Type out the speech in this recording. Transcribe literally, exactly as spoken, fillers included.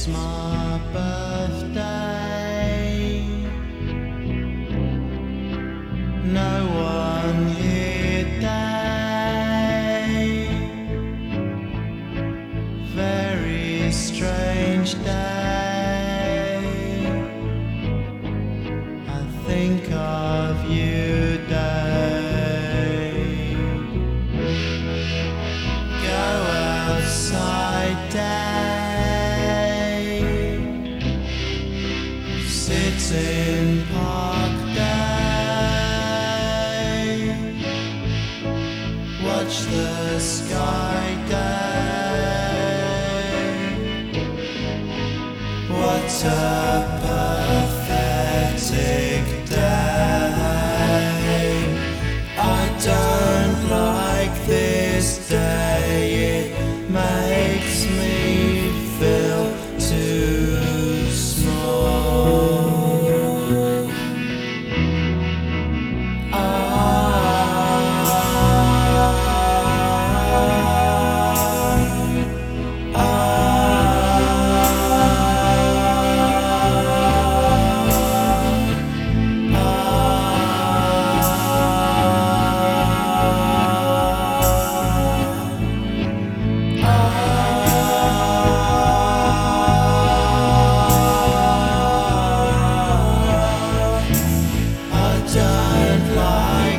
It's my birthday. No one here day. Very strange day. I think of you day. Go outside day. Sit in park day. Watch the sky day. What a pathetic day. I don't like this day. It makes me feel too small. Don't lie.